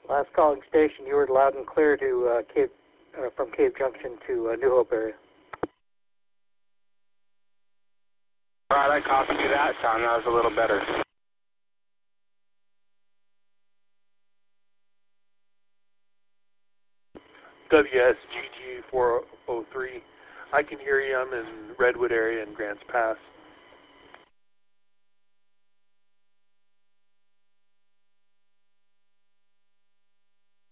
Last calling station, you were loud and clear to from Cave Junction to New Hope area. All right, I copied you that time. That was a little better. WSGG 403. I can hear you. I'm in Redwood area in Grants Pass.